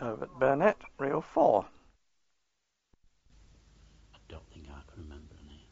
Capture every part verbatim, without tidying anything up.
Herbert Burnett, reel four. I don't think I can remember any.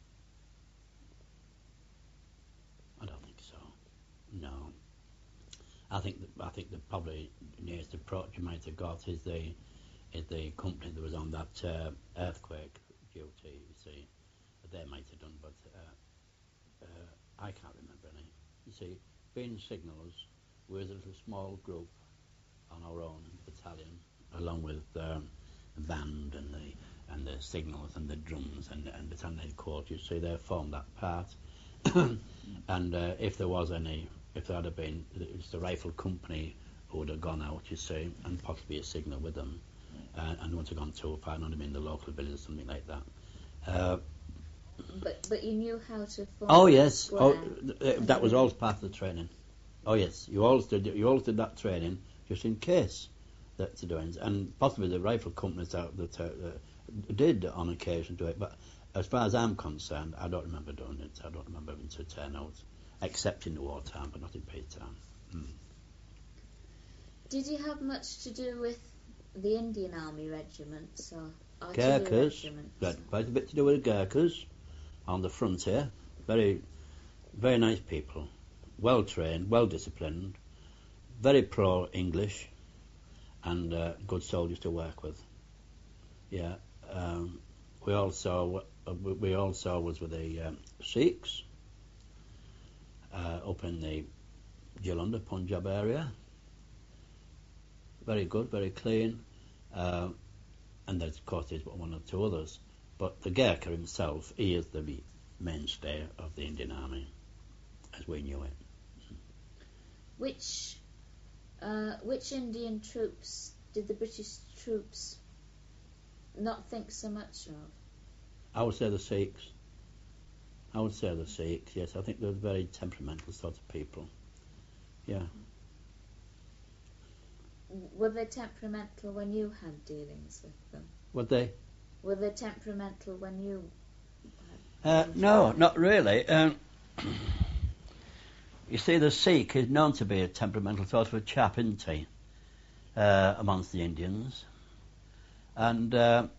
I don't think so. No. I think that, I think the probably nearest approach you might have got is the is the company that was on that uh, earthquake duty. You see, they might have done, but uh, uh, I can't remember any. You see, being signallers, we was a little small group on our own battalion, along with um, the band and the and the signals and the drums and and battalion headquarters. So they formed that part. And uh, if there was any, if there had been, it was the rifle company who would have gone out, you see, and possibly a signal with them, uh, and wouldn't have gone too far, not in the local village or something like that. Uh, But but you knew how to form. oh yes, a oh, square. th- that was always part of the training. Oh yes, you always did. You always did that training just in case that to do it, and possibly the rifle companies that, that uh, uh, did on occasion do it. But as far as I'm concerned, I don't remember doing it. I don't remember having to turn out, except in the wartime, but not in peacetime. Mm. Did you have much to do with the Indian Army regiments or artillery Gurkhas, regiments? we had quite a bit to do with the Gurkhas on the frontier. Very, very nice people, well trained, well disciplined, very pro English, and uh, good soldiers to work with. Yeah, um, we also uh, we we also was with the um, Sikhs uh, up in the Jalandhar, Punjab area. Very good, very clean, uh, and there's, of course there's one or two others. But the Gurkha himself, he is the mainstay of the Indian Army, as we knew it. Which uh, which Indian troops did the British troops not think so much of? I would say the Sikhs. I would say the Sikhs, yes. I think they're very temperamental sort of people. Yeah. Were they temperamental when you had dealings with them? Would they? Were they temperamental when you Uh, no, not really. Um, you see, the Sikh is known to be a temperamental sort of a chap, isn't he, uh, amongst the Indians. And uh,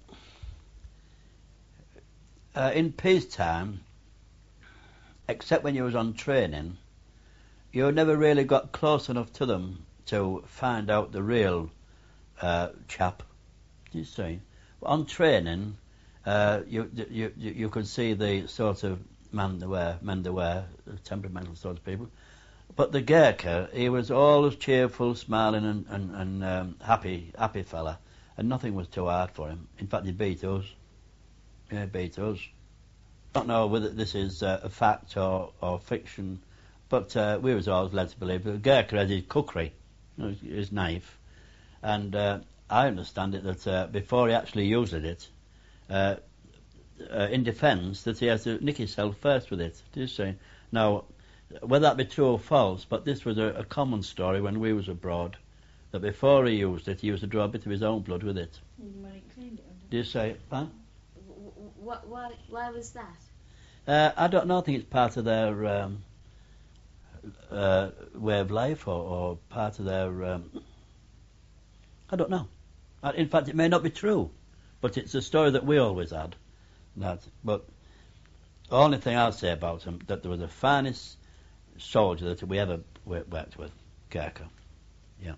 uh, in peacetime, except when you was on training, you never really got close enough to them to find out the real uh, chap, you see. On training, uh, you, you you you could see the sort of man they were, men they were, temperamental sort of people. But the Gurkha, he was always cheerful, smiling, and and, and um, happy happy fella, and nothing was too hard for him. In fact, he beat us. Yeah, he beat us. I don't know whether this is uh, a fact or, or fiction, but uh, we was always led to believe that the Gurkha had his kukri, you know, his, his knife, and uh, I understand it that uh, before he actually used it, uh, uh, in defence, that he has to nick himself first with it. Do you see? Now, whether that be true or false, but this was a, a common story when we was abroad, that before he used it, he used to draw a bit of his own blood with it. When he cleaned it. Do you say, huh? What, why, why was that? Uh, I don't know. I think it's part of their um, uh, way of life, or, or part of their. Um, I don't know. Uh, In fact, it may not be true, but it's a story that we always had. That, but the only thing I'll say about him, that there was the finest soldier that we ever wo- worked with, Gurkha. Yeah.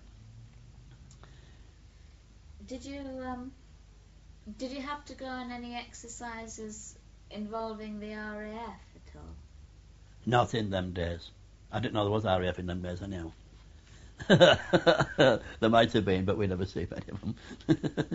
Did you um, did you have to go on any exercises involving the R A F at all? Not in them days. I didn't know there was R A F in them days, anyhow. There might have been, but we never see any of them.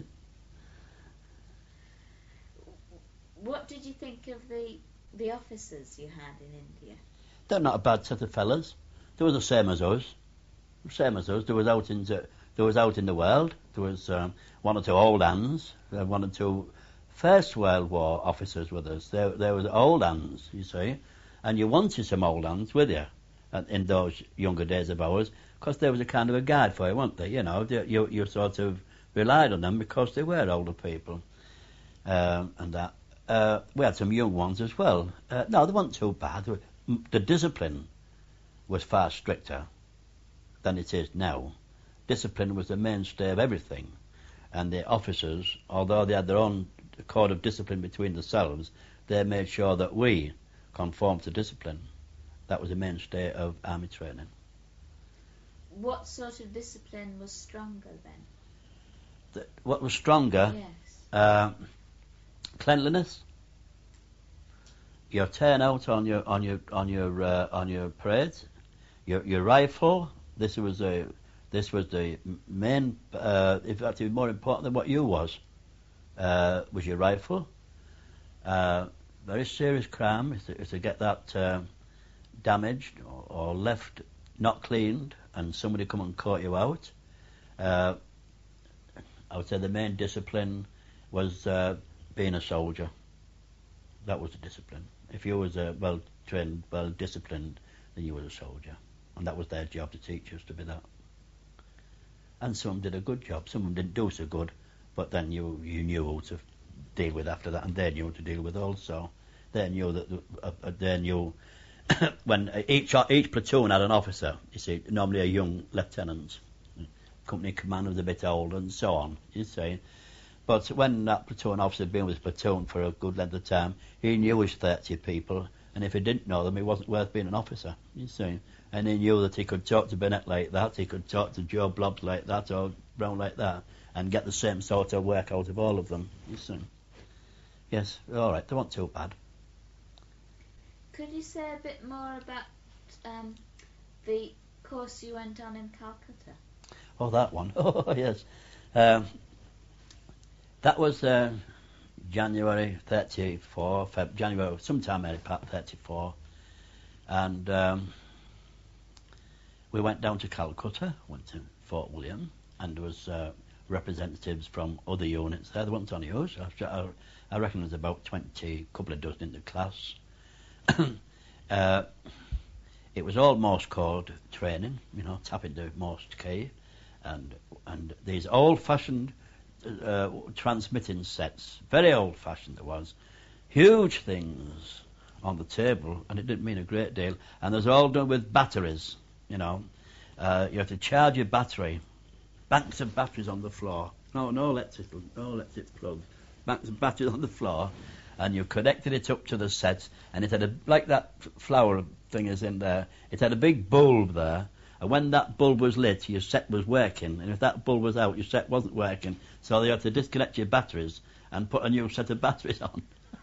What did you think of the the officers you had in India? They're not a bad set of fellas. They were the same as us. Same as us. They was out in the, they was out in the world. There was um, one or two old hands, uh, one or two First World War officers with us. There, there was old hands, you see, and you wanted some old hands with you uh, in those younger days of ours, because there was a kind of a guide for you, weren't they? You know, they, you you sort of relied on them because they were older people, um, and that. Uh, we had some young ones as well. Uh, no, they weren't too bad. The discipline was far stricter than it is now, discipline was the mainstay of everything, and the officers, although they had their own code of discipline between themselves, they made sure that we conformed to discipline. That was the mainstay of army training. What sort of discipline was stronger then? The, what was stronger? Yes. Uh, cleanliness. Your turnout on your on your on your uh, on your parades, your your rifle. This was a this was the main. Uh, in fact, it was more important than what you was. Uh, was your rifle. Uh, very serious crime is to, is to get that uh, damaged or, or left not cleaned, and somebody come and caught you out. Uh, I would say the main discipline was uh, being a soldier. That was the discipline. If you was uh, well trained, well disciplined, then you was a soldier, and that was their job to teach us to be that. And some did a good job. Some of them didn't do so good, but then you you knew who to deal with after that, and they knew who to deal with also. They knew that uh, uh, they knew when each each platoon had an officer. You see, normally a young lieutenant, company commander was a bit older, and so on. You see. But when that platoon officer had been with his platoon for a good length of time, he knew his thirty people, and if he didn't know them, he wasn't worth being an officer, you see. And he knew that he could talk to Bennett like that, he could talk to Joe Blobbs like that, or Brown like that, and get the same sort of work out of all of them, you see. Yes, all right, they weren't too bad. Could you say a bit more about um, the course you went on in Calcutta? Oh, that one. Oh, yes. Um, That was uh, January thirty-four, Feb- January, sometime early part thirty-four, and um, we went down to Calcutta, went to Fort William, and there was uh, representatives from other units there. There wasn't only us. I, I reckon there was about twenty, couple of dozen in the class. uh, it was all Morse code training, you know, tapping the Morse key, and and these old-fashioned Uh, transmitting sets, very old-fashioned it was, huge things on the table, and it didn't mean a great deal, and it was all done with batteries, you know. Uh, you have to charge your battery, banks of batteries on the floor, no, no electric, no electric plugs, banks of batteries on the floor, and you connected it up to the sets, and it had a, like that flower thing is in there, it had a big bulb there. And when that bulb was lit, your set was working. And if that bulb was out, your set wasn't working. So you had to disconnect your batteries and put a new set of batteries on.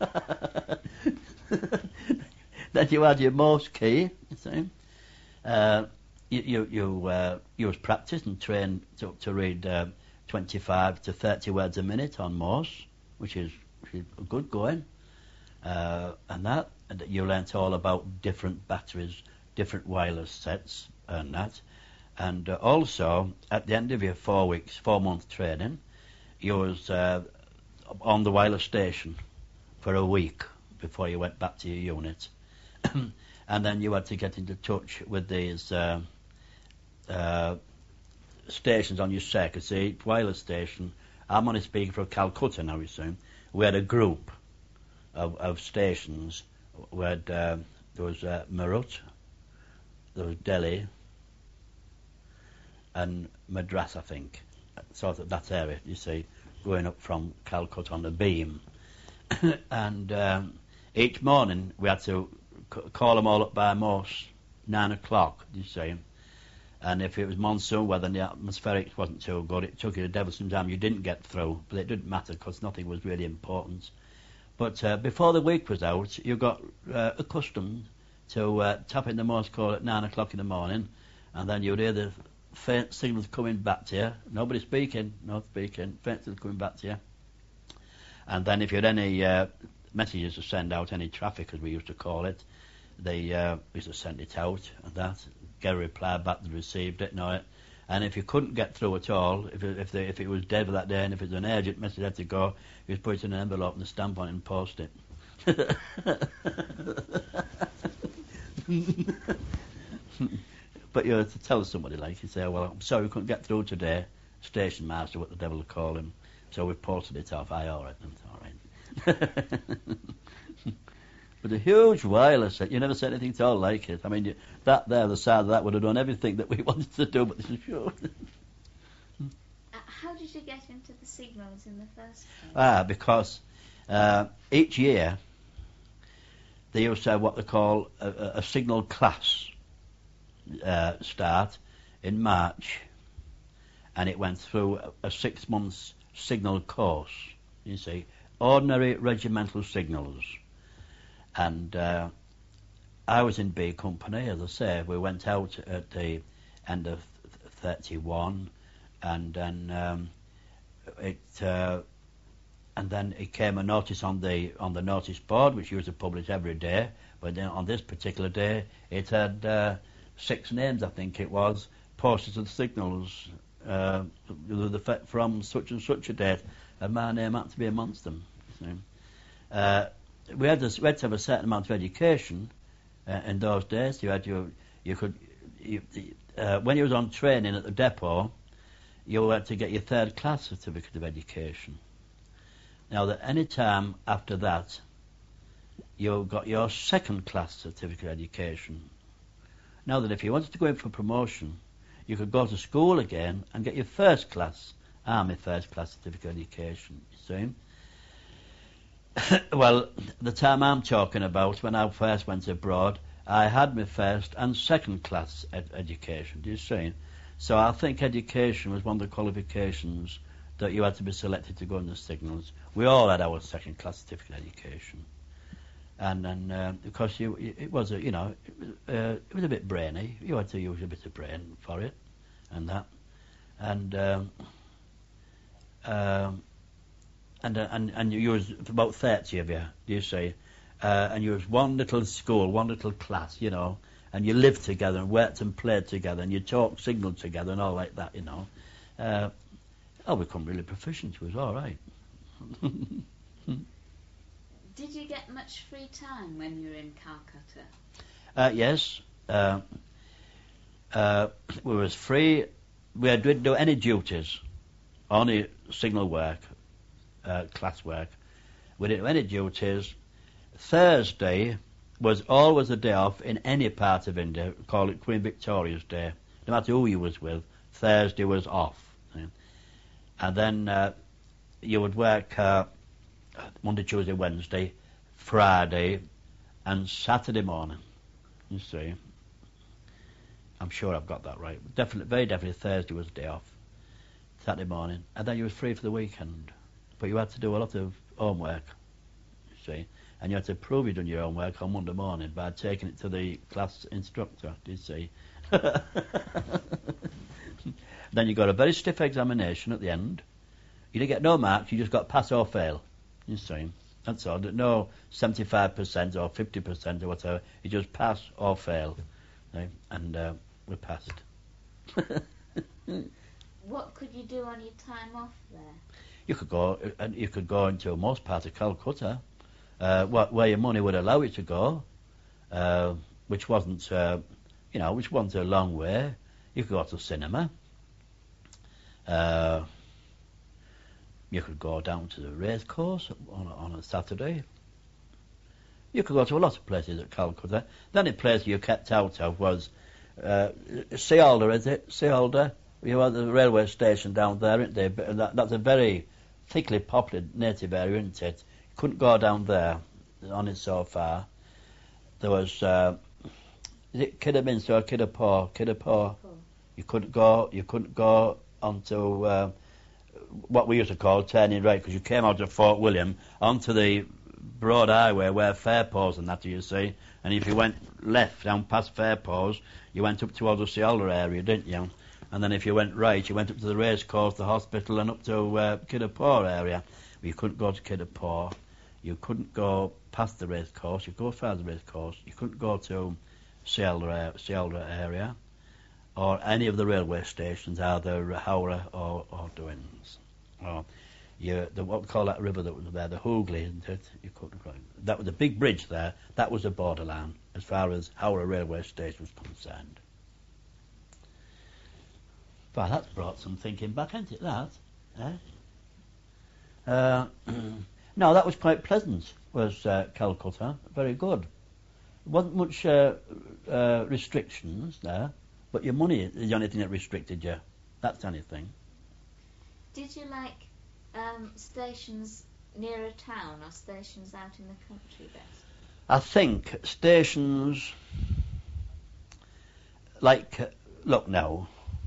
Then you had your Morse key, you see. Uh, you you you, uh, you was practiced and trained to, to read uh, twenty-five to thirty words a minute on Morse, which is, which is good going. Uh, and that, and you learnt all about different batteries, different wireless sets, and that, and uh, also at the end of your four weeks, four month training, you was uh, on the wireless station for a week before you went back to your unit, and then you had to get into touch with these uh, uh, stations on your circuit. See, wireless station. I'm only speaking for Calcutta now. You see, we had a group of, of stations. We had uh, there was uh, Meerut. There was Delhi and Madras, I think, sort of that area, you see, going up from Calcutta on the beam. And um, each morning we had to c- call them all up by Morse, nine o'clock, you see. And if it was monsoon weather and the atmospherics wasn't too good, it took you a devil some time. You didn't get through, but it didn't matter because nothing was really important. But uh, before the week was out, you got uh, accustomed to uh, tapping the Morse code at nine o'clock in the morning, and then you'd hear the faint signals coming back to you. Nobody speaking, no speaking, faint signals coming back to you. And then if you had any uh, messages to send out, any traffic as we used to call it, they uh, used to send it out, and that, get a reply back that received it, know it. And if you couldn't get through at all, if it, if, they, if it was dead for that day, and if it was an urgent message had to go, you just put it in an envelope and stamp on it and post it. But you know, to tell somebody like you say, well, I'm sorry we couldn't get through today. Station master, what the devil will call him. So we posted it off. Aye, all right, then, all right. But a huge wireless set. You never said anything at all like it. I mean, you, that there, the side of that would have done everything that we wanted to do. But this is sure. did you get into the signals in the first place? Ah, because uh, each year they used to have what they call a, a, a signal class uh, start in March, and it went through a, a six months signal course, you see, ordinary regimental signals. And uh, I was in B Company, as I say. We went out at the end of thirty-one, and then um, it uh, and then it came a notice on the on the notice board, which used to publish every day. But then on this particular day, it had uh, six names, I think it was, posted as signals uh, from such and such a date, and my name had to be amongst them. So, uh, we had, this, we had to have a certain amount of education uh, in those days. You had your, you could, you, uh, when you was on training at the depot, you had to get your third class certificate of education. Now, that any time after that, you got your second class certificate of education. Now that if you wanted to go in for promotion, you could go to school again and get your first class, Army first class certificate of education, you see. Well, the time I'm talking about, when I first went abroad, I had my first and second class ed- education, do you see? So I think education was one of the qualifications that you had to be selected to go in the signals. We all had our second class certificate of education. And then, uh, because you, it was, a, you know, it was, uh, it was a bit brainy. You had to use a bit of brain for it, and that. And, um, um, and, uh, and, and you was about thirty of you, do you see? Uh, and you was one little school, one little class, you know, and you lived together and worked and played together and you talked, signalled together and all like that, you know. Uh, I become really proficient. It was all right. Did you get much free time when you were in Calcutta? Uh, yes. Uh, uh, we was free. We didn't do any duties, only signal work, uh, class work. We didn't do any duties. Thursday was always a day off in any part of India. We call it Queen Victoria's Day. No matter who you was with, Thursday was off. Yeah. And then uh, you would work uh, Monday, Tuesday, Wednesday, Friday, and Saturday morning. You see, I'm sure I've got that right. Definitely, very definitely, Thursday was a day off. Saturday morning, and then you was free for the weekend. But you had to do a lot of homework. You see, and you had to prove you'd done your homework on Monday morning by taking it to the class instructor. Do you see? Then you got a very stiff examination at the end. You didn't get no marks, you just got pass or fail. You see, that's all. No seventy-five percent or fifty percent or whatever. You just pass or fail. Right? And uh, we passed. What could you do on your time off there? You could go, and you could go into most parts of Calcutta, uh, where your money would allow you to go, uh, which wasn't, uh, you know, which wasn't a long way. You could go to the cinema. Uh, you could go down to the race course on a, on a Saturday. You could go to a lot of places at Calcutta. The only place you kept out of was uh, Sealda, is it? Sealda. You have the railway station down there, isn't there? But that, that's a very thickly populated native area, isn't it? You couldn't go down there on it so far. There was, uh, is it Kidderminster or Kidderpaw? Kidderpaw. You couldn't go. You couldn't go onto uh, what we used to call turning right, because you came out of Fort William onto the broad highway where Fairpaw's and that, you see. And if you went left down past Fairpaw's, you went up towards the Sealda area, didn't you? And then if you went right, you went up to the race course, the hospital, and up to uh, Kidderpaw area. Well, you couldn't go to Kidderpaw. You couldn't go past the race course. You could go as far as the race course. You couldn't go to Sealda, Sealda area or any of the railway stations, either Howrah or, or Duins. Or you, the, what we call that river that was there, the Hooghly, isn't it? You couldn't go. That was a big bridge there. That was a borderline as far as Howrah railway station was concerned. But that's brought some thinking back, hasn't it, that? Eh? Uh, no, that was quite pleasant, was uh, Calcutta. Very good. There wasn't much uh, uh, restrictions there, but your money is the only thing that restricted you. That's the only thing. Did you like um, stations near a town or stations out in the country best? I think stations like, uh, look now,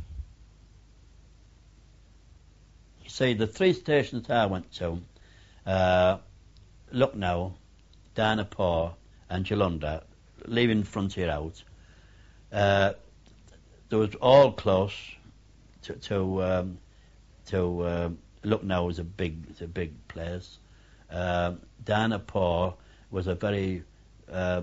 you see the three stations I went to, uh, Lucknow, Dynapore and Jalandhar, leaving Frontier out, uh, there was all close to to, um, to uh, Lucknow was a big, it's a big place. Uh, Dynapore was a very uh,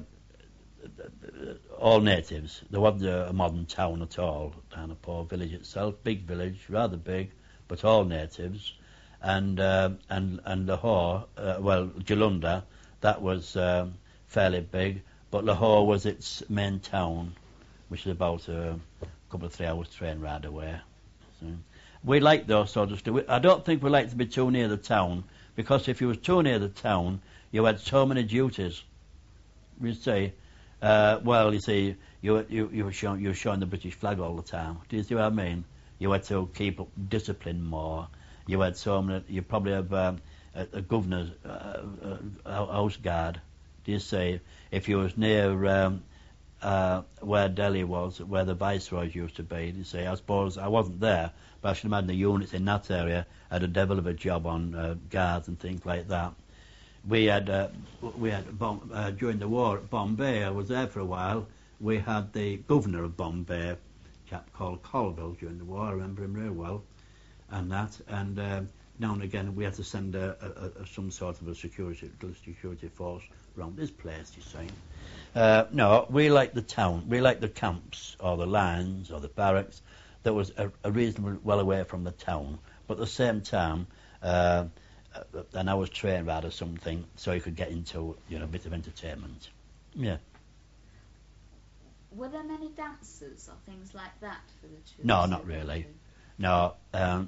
all natives. There wasn't a, a modern town at all. Dynapore village itself, big village, rather big, but all natives. And uh, and and Lahore, uh, well, Jalandhar, that was um, fairly big, but Lahore was its main town, which is about a couple of three hours train ride away. So we like those sort of stuff. I don't think we like to be too near the town, because if you was too near the town, you had so many duties. You see, uh, well, you see, you you you were showing you were showing the British flag all the time. Do you see what I mean? You had to keep up discipline more. You had so many. You probably have um, a, a governor's uh, uh, house guard. Do you see? If you was near um, uh, where Delhi was, where the viceroys used to be, do you see? I suppose I wasn't there, but I should imagine the units in that area had a devil of a job on uh, guards and things like that. We had uh, we had Bom- uh, during the war at Bombay. I was there for a while. We had the governor of Bombay, a chap called Colville, during the war. I remember him very well, and that. And uh, now and again, we had to send a, a, a, some sort of a security security force around this place. You see, uh, no, we like the town. We like the camps or the lines or the barracks that was a, a reasonably well away from the town, but at the same time. Uh, an hour's train ride or something, so you could get into, you know, a bit of entertainment. Yeah. Were there many dances or things like that for the tourists? No, not really. No. Um,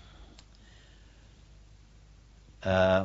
uh,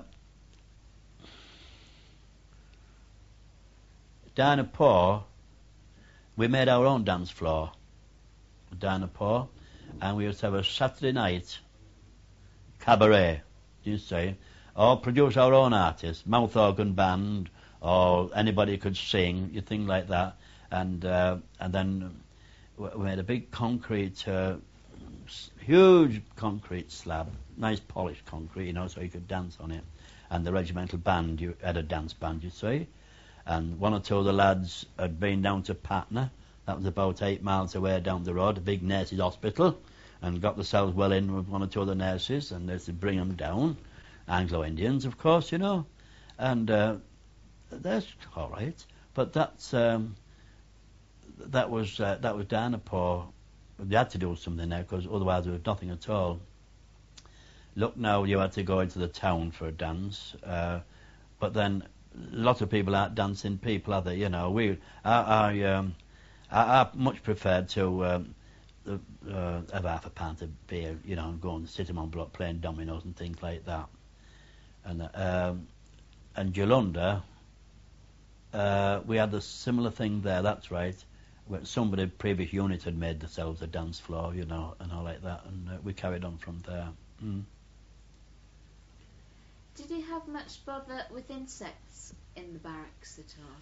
Dynapore, we made our own dance floor, Dynapore, and we used to have a Saturday night cabaret. You say, or produce our own artists, mouth organ band, or anybody could sing, you think like that, and uh, and then we made a big concrete, uh, huge concrete slab, nice polished concrete, you know, so you could dance on it, and the regimental band, you had a dance band, you see, and one or two of the lads had been down to Patna, that was about eight miles away down the road, a big nurses' hospital, and got themselves well in with one or two of the nurses, and they used to bring them down, Anglo-Indians, of course, you know, and uh, that's all right. But that's um, that was uh, that was Dynapore. They had to do something there because otherwise there was nothing at all. Look, now you had to go into the town for a dance, uh, but then lots of people aren't dancing people, are they? You know, we I I, um, I, I much preferred to. Um, Uh, have half a pint of beer, you know, and go and sit him on block playing dominoes and things like that. And um, and Jalandhar, uh, we had a similar thing there. That's right. Where somebody previous unit had made themselves a dance floor, you know, and all like that, and uh, we carried on from there. Mm. Did you have much bother with insects in the barracks at all?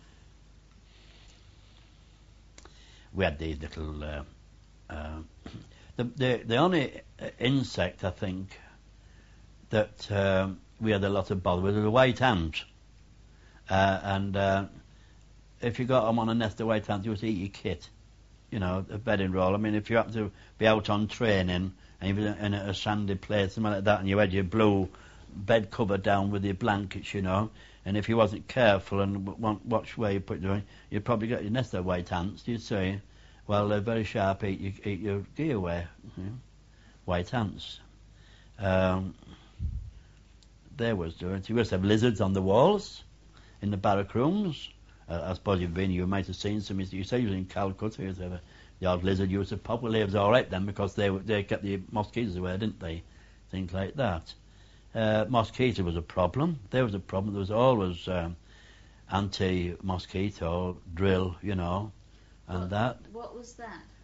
We had these little. Uh, Uh, the, the the only insect I think that um, we had a lot of bother with was the white ant, uh, and uh, if you got them on a nest of white ants, you would eat your kit, you know, a bedding roll. I mean, if you happen to be out on training and you were in a, a sandy place, something like that, and you had your blue bed cover down with your blankets, you know, and if you wasn't careful and w- watch where you put it down, you'd probably get your nest of white ants. Do you see? Well, they're very sharp, eat, you, eat your gear away. You know? White ants. Um, there was doing. You must have lizards on the walls in the barrack rooms. Uh, I suppose you've been, you might have seen some. You say you was in Calcutta, you have a, the odd lizard used to pop. Well, it was all right then because they they kept the mosquitoes away, didn't they? Things like that. Uh, mosquito was a problem. There was a problem. There was always um, anti-mosquito drill, you know. And what, that. What was that?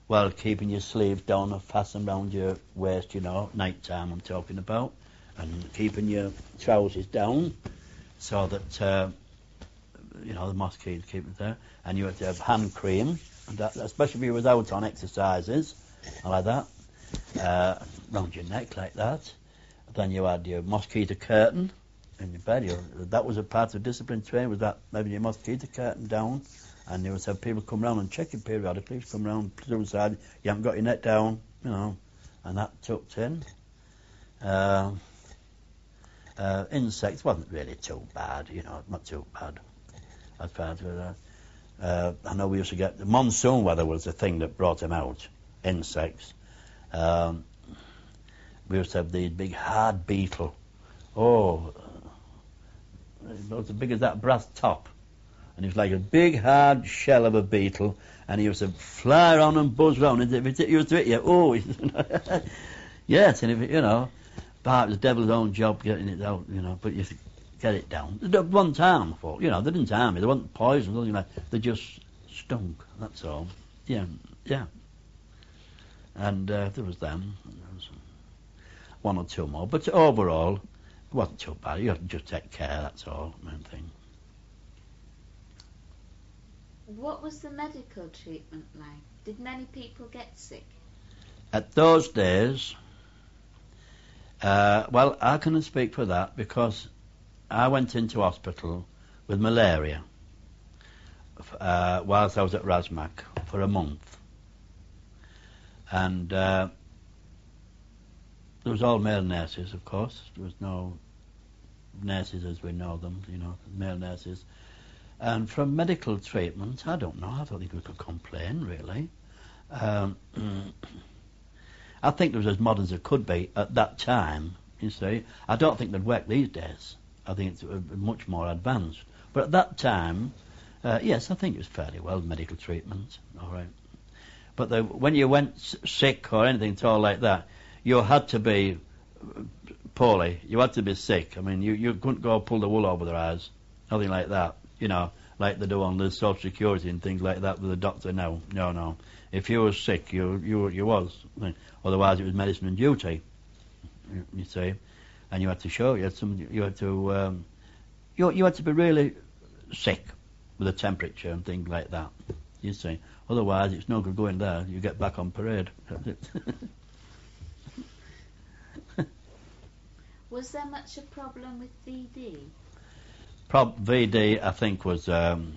well, keeping your sleeves down and fastened round your waist, you know, night time I'm talking about, and keeping your trousers down so that, uh, you know, the mosquitoes keep it there. And you had to have hand cream, and that, especially if you was out on exercises, like that, uh, round your neck like that. Then you had your mosquito curtain in your bed. You, that was a part of discipline training, was that having your mosquito curtain down. And you would have people come round and check you periodically. Come round to the side, you haven't got your net down, you know, and that tucked in. Uh, uh, insects wasn't really too bad, you know, not too bad. As far as that. Uh, I know we used to get the monsoon weather was the thing that brought them out. Insects. Um, we used to have the big hard beetle. Oh, it was as big as that brass top. And it was like a big hard shell of a beetle, and he used to fly around and buzz around, and if it used to hit you, oh, yes, and if it, you know, perhaps the devil's own job getting it out, you know, but you get it down. One time, I thought, you know, they didn't harm me, they weren't poison, nothing like that, they just stunk, that's all. Yeah, yeah. And uh, there was them, there was one or two more, but overall, it wasn't too bad. You have to just take care, that's all, main thing. What was the medical treatment like? Did many people get sick? At those days, uh, well, I can speak for that because I went into hospital with malaria uh, whilst I was at Razmak for a month. And uh, there was all male nurses, of course. There was no nurses as we know them, you know, male nurses. And from medical treatment, I don't know, I don't think we could complain, really. Um, I think it was as modern as it could be at that time, you see. I don't think they'd work these days. I think it's much more advanced. But at that time, uh, yes, I think it was fairly well, medical treatment, all right. But the, when you went sick or anything at all like that, you had to be poorly. You had to be sick. I mean, you, you couldn't go pull the wool over their eyes, nothing like that. You know, like they do on the Social Security and things like that with the doctor. No, no, no. If you were sick, you you you was. Otherwise, it was medicine and duty. You, you see, and you had to show. You had some. You had to. Um, you you had to be really sick with a temperature and things like that. You see. Otherwise, it's no good going there. You get back on parade. Was there much a problem with V D? Prob V D, I think, was um,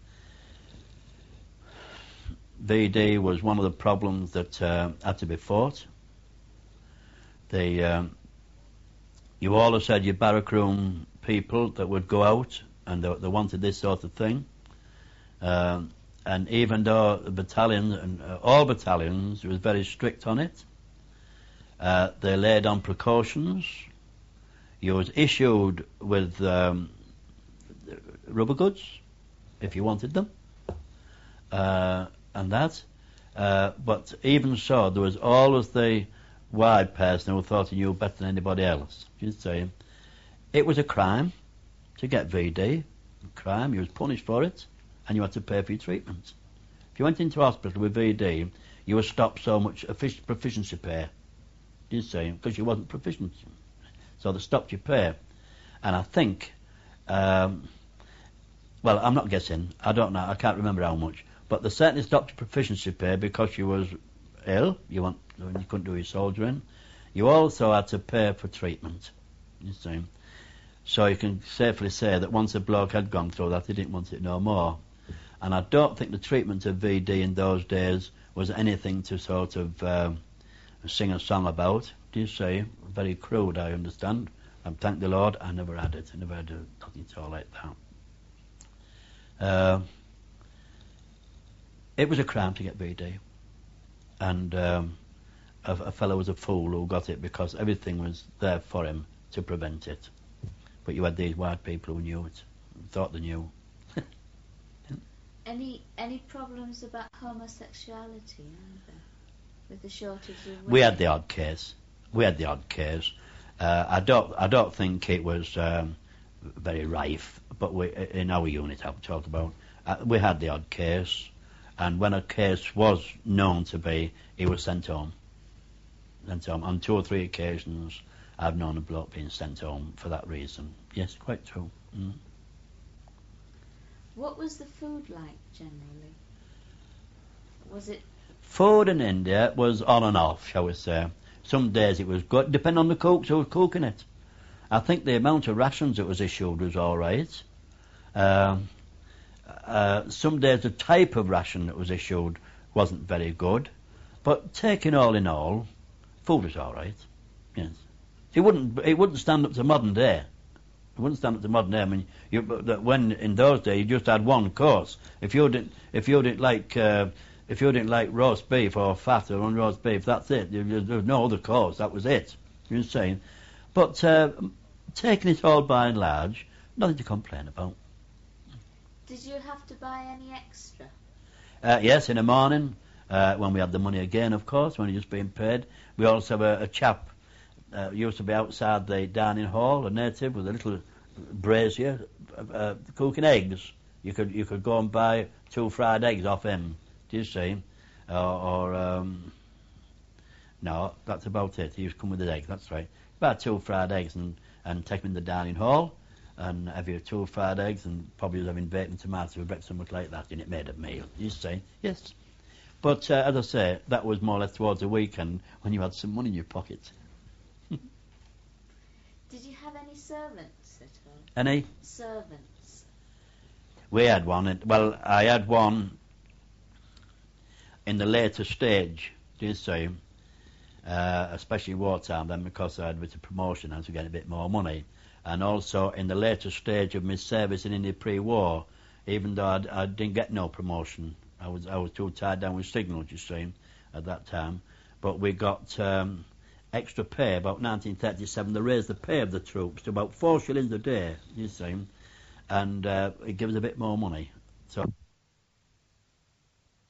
V D was one of the problems that uh, had to be fought. The um, you always had your barrack room people that would go out and they, they wanted this sort of thing. Um, and even though the battalions and uh, all battalions was very strict on it, uh, they laid on precautions. You was issued with um, rubber goods, if you wanted them, uh, and that. Uh, but even so, there was always the wide person who thought he knew better than anybody else. You'd say it was a crime to get V D. A crime, you was punished for it, and you had to pay for your treatment. If you went into hospital with V D, you were stopped so much proficiency pay. You'd say because you wasn't proficient, so they stopped your pay. And I think. Um, Well, I'm not guessing. I don't know. I can't remember how much. But they certainly stopped your proficiency pay because you was ill. You, want, you couldn't do your soldiering. You also had to pay for treatment. You see. So you can safely say that once a bloke had gone through that, he didn't want it no more. And I don't think the treatment of V D in those days was anything to sort of um, sing a song about. Do you see? Very crude, I understand. And thank the Lord, I never had it. I never had nothing at all like that. Uh, it was a crime to get V D, and um, a, a fellow was a fool who got it because everything was there for him to prevent it. But you had these white people who knew it, thought they knew. Any any problems about homosexuality either, with the shortage of women? We had the odd case. We had the odd case. Uh, I don't I don't think it was um, very rife. But we, in our unit, I've talked about, uh, we had the odd case, and when a case was known to be, he was sent home. Sent home. On two or three occasions, I've known a bloke being sent home for that reason. Yes, quite true. Mm. What was the food like generally? Was it... Food in India was on and off, shall we say. Some days it was good, depending on the cooks who was cooking it. I think the amount of rations that was issued was all right. Um, uh, some days the type of ration that was issued wasn't very good. But taking all in all, food was all right. Yes, it wouldn't it wouldn't stand up to modern day. It wouldn't stand up to modern day. I mean, you, when in those days you just had one course. If you didn't if you didn't like uh, if you didn't like roast beef or fat or unroast beef, that's it. There was no other course. That was it. You know what I'm saying? But uh, taking it all by and large, nothing to complain about. Did you have to buy any extra? Uh, yes, in the morning, uh, when we had the money again, of course, when it was being paid. We also have a, a chap uh, used to be outside the dining hall, a native with a little brazier, uh, uh, cooking eggs. You could you could go and buy two fried eggs off him. Do you see? Or, or um, no, that's about it. He used to come with his eggs. That's right. Buy two fried eggs and and take them in the dining hall, and have your two fried eggs, and probably was having bacon and tomatoes for breakfast, something like that, and it made a meal. You see? Yes. But, uh, as I say, that was more or less towards the weekend when you had some money in your pocket. Did you have any servants at all? Any? Servants. We had one. It, well, I had one in the later stage, do you see? Uh, especially wartime then, because I had a bit of promotion, I was getting a bit more money. And also in the later stage of my service in India pre-war, even though I'd, I didn't get no promotion, I was I was too tied down with signals, you see, at that time. But we got um, extra pay. About nineteen thirty-seven, they raised the pay of the troops to about four shillings a day, you see, and uh, it gives a bit more money. So.